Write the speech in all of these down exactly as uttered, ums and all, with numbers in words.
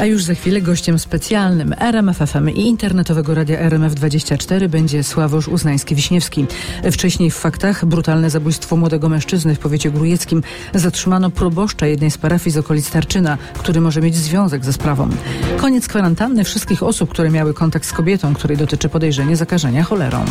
A już za chwilę gościem specjalnym R M F F M i internetowego radia R M F dwadzieścia cztery będzie Sławosz Uznański-Wiśniewski. Wcześniej w faktach brutalne zabójstwo młodego mężczyzny w powiecie grójeckim. Zatrzymano proboszcza jednej z parafii z okolic Tarczyna, który może mieć związek ze sprawą. Koniec kwarantanny wszystkich osób, które miały kontakt z kobietą, której dotyczy podejrzenie zakażenia cholerą.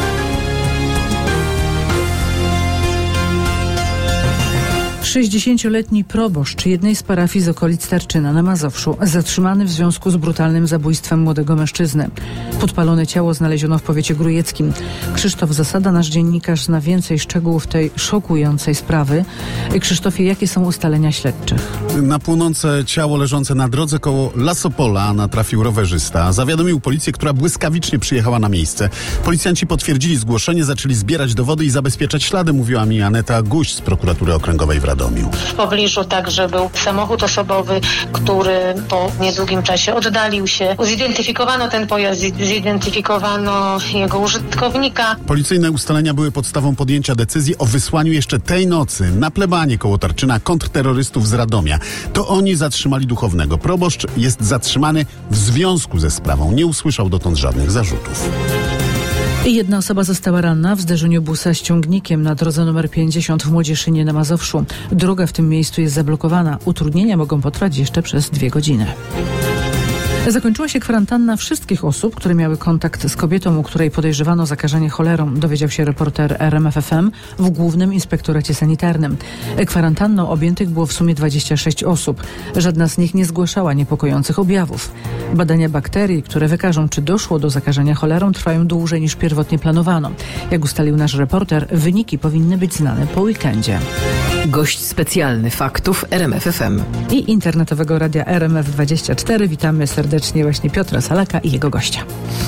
sześćdziesięcioletni proboszcz jednej z parafii z okolic Tarczyna na Mazowszu zatrzymany w związku z brutalnym zabójstwem młodego mężczyzny. Podpalone ciało znaleziono w powiecie grójeckim. Krzysztof Zasada, nasz dziennikarz, zna więcej szczegółów tej szokującej sprawy. Krzysztofie, jakie są ustalenia śledczych? Na płonące ciało leżące na drodze koło Lasopola natrafił rowerzysta. Zawiadomił policję, która błyskawicznie przyjechała na miejsce. Policjanci potwierdzili zgłoszenie, zaczęli zbierać dowody i zabezpieczać ślady, mówiła mi Aneta Guść z prokuratury okręgowej w Radomiu. W pobliżu także był samochód osobowy, który po niedługim czasie oddalił się. Zidentyfikowano ten pojazd, zidentyfikowano jego użytkownika. Policyjne ustalenia były podstawą podjęcia decyzji o wysłaniu jeszcze tej nocy na plebanie koło Tarczyna kontrterrorystów z Radomia. To oni zatrzymali duchownego. Proboszcz jest zatrzymany w związku ze sprawą. Nie usłyszał dotąd żadnych zarzutów. Jedna osoba została ranna w zderzeniu busa z ciągnikiem na drodze numer pięćdziesiąt w Młodzieszynie na Mazowszu. Droga w tym miejscu jest zablokowana. Utrudnienia mogą potrwać jeszcze przez dwie godziny. Zakończyła się kwarantanna wszystkich osób, które miały kontakt z kobietą, u której podejrzewano zakażenie cholerą, dowiedział się reporter R M F F M w Głównym Inspektoracie Sanitarnym. Kwarantanną objętych było w sumie dwadzieścia sześć osób. Żadna z nich nie zgłaszała niepokojących objawów. Badania bakterii, które wykażą, czy doszło do zakażenia cholerą, trwają dłużej niż pierwotnie planowano. Jak ustalił nasz reporter, wyniki powinny być znane po weekendzie. Gość specjalny faktów R M F F M i internetowego radia R M F dwadzieścia cztery. Witamy serdecznie właśnie Piotra Salaka i jego gościa.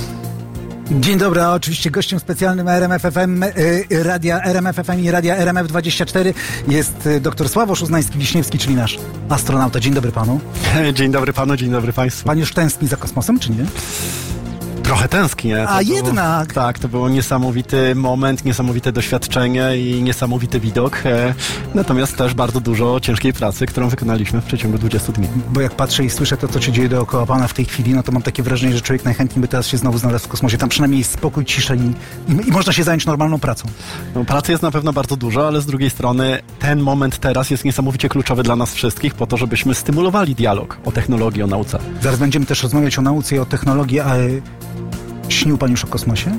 Dzień dobry, a oczywiście gościem specjalnym R M F F M, y, radia R M F F M i radia R M F dwadzieścia cztery jest y, dr Sławosz Uznański-Wiśniewski, czyli nasz astronauta. Dzień dobry panu. Dzień dobry panu, dzień dobry państwu. Pan już tęskni za kosmosem, czy nie? Trochę tęsknię. A było, jednak! Tak, to był niesamowity moment, niesamowite doświadczenie i niesamowity widok. E, natomiast też bardzo dużo ciężkiej pracy, którą wykonaliśmy w przeciągu dwudziestu dni. Bo jak patrzę i słyszę to, co się dzieje dookoła pana w tej chwili, no to mam takie wrażenie, że człowiek najchętniej by teraz się znowu znalazł w kosmosie. Tam przynajmniej jest spokój, cisza i, i, i można się zająć normalną pracą. No, pracy jest na pewno bardzo dużo, ale z drugiej strony ten moment teraz jest niesamowicie kluczowy dla nas wszystkich po to, żebyśmy stymulowali dialog o technologii, o nauce. Zaraz będziemy też rozmawiać o nauce i o technologii, a śnił pan już o kosmosie?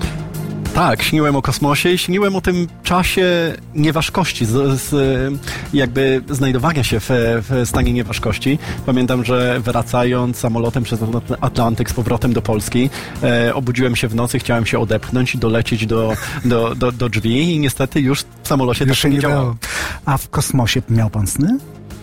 Tak, śniłem o kosmosie i śniłem o tym czasie nieważkości, z, z, jakby znajdowania się w, w stanie nieważkości. Pamiętam, że wracając samolotem przez Atlantyk z powrotem do Polski, e, obudziłem się w nocy, chciałem się odepchnąć i dolecieć do, do, do, do drzwi i niestety już w samolocie już to nie działało. A w kosmosie miał pan sny?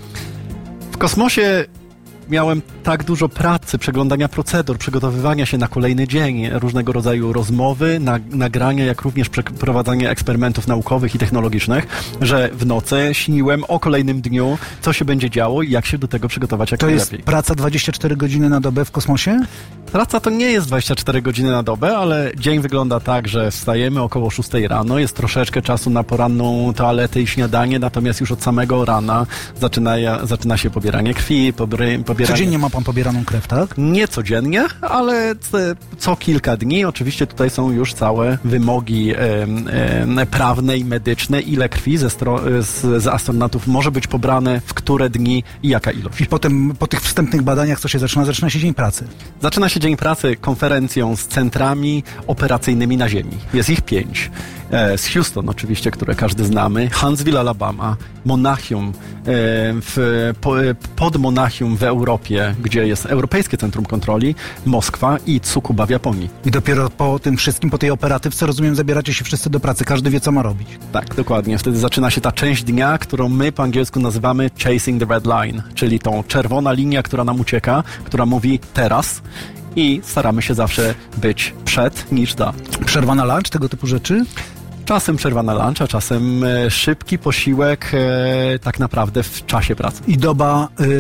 W kosmosie miałem tak dużo pracy, przeglądania procedur, przygotowywania się na kolejny dzień, różnego rodzaju rozmowy, na, nagrania, jak również przeprowadzanie eksperymentów naukowych i technologicznych, że w nocy śniłem o kolejnym dniu, co się będzie działo i jak się do tego przygotować jak to najlepiej. To jest praca dwadzieścia cztery godziny na dobę w kosmosie? Praca to nie jest dwadzieścia cztery godziny na dobę, ale dzień wygląda tak, że wstajemy około szóstej rano, jest troszeczkę czasu na poranną toaletę i śniadanie, natomiast już od samego rana zaczyna, zaczyna się pobieranie krwi, pobieranie... Codziennie ma pan pobieraną krew, tak? Nie codziennie, ale co kilka dni. Oczywiście tutaj są już całe wymogi e, e, prawne i medyczne, ile krwi ze, stro, z, z astronautów może być pobrane, w które dni i jaka ilość. I potem po tych wstępnych badaniach co się zaczyna? Zaczyna się dzień pracy. Zaczyna się dzień pracy konferencją z centrami operacyjnymi na Ziemi. Jest ich pięć. E, z Houston oczywiście, które każdy znamy, Huntsville, Alabama, Monachium, e, w, po, pod Monachium w Europie, gdzie jest Europejskie Centrum Kontroli, Moskwa i Tsukuba w Japonii. I dopiero po tym wszystkim, po tej operatywce, rozumiem, zabieracie się wszyscy do pracy, każdy wie, co ma robić. Tak, dokładnie. Wtedy zaczyna się ta część dnia, którą my po angielsku nazywamy chasing the red line, czyli tą czerwona linia, która nam ucieka, która mówi teraz. I staramy się zawsze być przed niż za. Przerwa na lunch, tego typu rzeczy? Czasem przerwa na lunch, a czasem e, szybki posiłek e, tak naprawdę w czasie pracy. I doba y,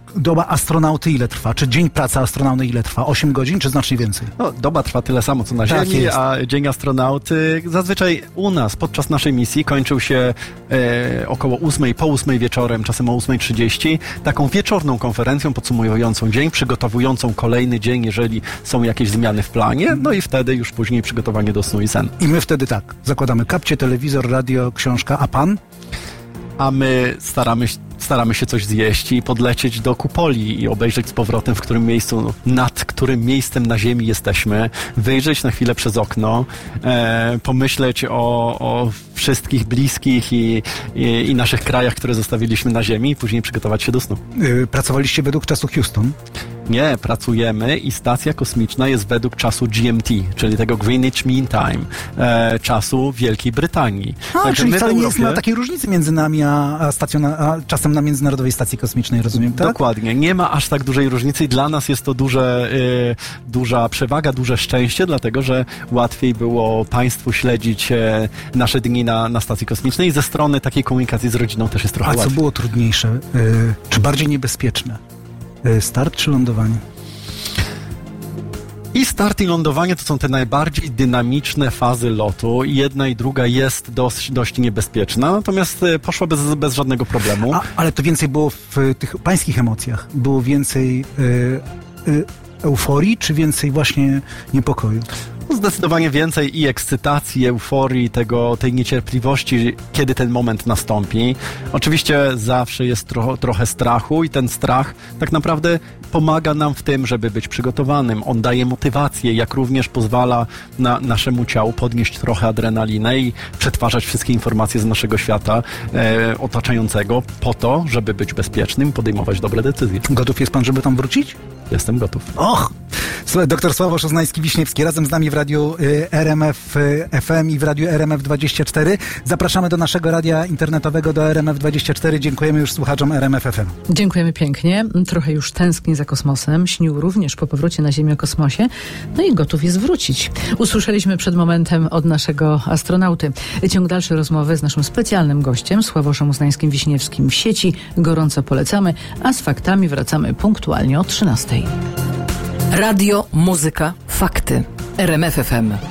doba astronauty ile trwa? Czy dzień pracy astronauty ile trwa? osiem godzin, czy znacznie więcej? No, doba trwa tyle samo, co na Tak Ziemi, jest. a dzień astronauty zazwyczaj u nas, podczas naszej misji, kończył się e, około ósmej, po ósmej wieczorem, czasem o ósmej trzydzieści, taką wieczorną konferencją podsumowującą dzień, przygotowującą kolejny dzień, jeżeli są jakieś zmiany w planie, no i wtedy już później przygotowanie do snu i sen. I my wtedy tak, zakładamy kapcie, telewizor, radio, książka, a pan? A my staramy, staramy się coś zjeść i podlecieć do kupoli i obejrzeć z powrotem, w którym miejscu, nad którym miejscem na Ziemi jesteśmy, wyjrzeć na chwilę przez okno, e, pomyśleć o, o wszystkich bliskich i, i, i naszych krajach, które zostawiliśmy na Ziemi i później przygotować się do snu. Yy, pracowaliście według czasu Houston? Nie, pracujemy i stacja kosmiczna jest według czasu G M T, czyli tego Greenwich Mean Time, e, czasu Wielkiej Brytanii. A, Także czyli my w wcale nie Europie- jest ma takiej różnicy między nami a, a, stacją na, a czasem na Międzynarodowej Stacji Kosmicznej, rozumiem, tak? Dokładnie. Nie ma aż tak dużej różnicy i dla nas jest to duże, y, duża przewaga, duże szczęście, dlatego że łatwiej było państwu śledzić e, nasze dni na, na stacji kosmicznej i ze strony takiej komunikacji z rodziną też jest trochę A co łatwiej. było trudniejsze? Yy, czy bardziej niebezpieczne? Yy, start czy lądowanie? I start i lądowanie to są te najbardziej dynamiczne fazy lotu. I jedna i druga jest dość, dość niebezpieczna, natomiast e, poszła bez, bez żadnego problemu. A, ale to więcej było w tych pańskich emocjach? Było więcej yy, yy, euforii, czy więcej właśnie niepokoju? Zdecydowanie więcej i ekscytacji, euforii, tego, tej niecierpliwości, kiedy ten moment nastąpi. Oczywiście zawsze jest tro, trochę strachu i ten strach tak naprawdę pomaga nam w tym, żeby być przygotowanym. On daje motywację, jak również pozwala na naszemu ciału podnieść trochę adrenalinę i przetwarzać wszystkie informacje z naszego świata e, otaczającego po to, żeby być bezpiecznym, podejmować dobre decyzje. Gotów jest pan, żeby tam wrócić? Jestem gotów. Och! Słuchaj, doktor Sławosz Uznański-Wiśniewski razem z nami w Radiu y, R M F y, F M i w Radiu R M F dwadzieścia cztery. Zapraszamy do naszego radia internetowego, do R M F dwadzieścia cztery. Dziękujemy już słuchaczom R M F F M. Dziękujemy pięknie. Trochę już tęskni za kosmosem. Śnił również po powrocie na Ziemię o kosmosie. No i gotów jest wrócić. Usłyszeliśmy przed momentem od naszego astronauty. Ciąg dalszy rozmowy z naszym specjalnym gościem, Sławoszem Uznańskim-Wiśniewskim w sieci. Gorąco polecamy, a z faktami wracamy punktualnie o trzynastej. Radio, muzyka, fakty. R M F F M.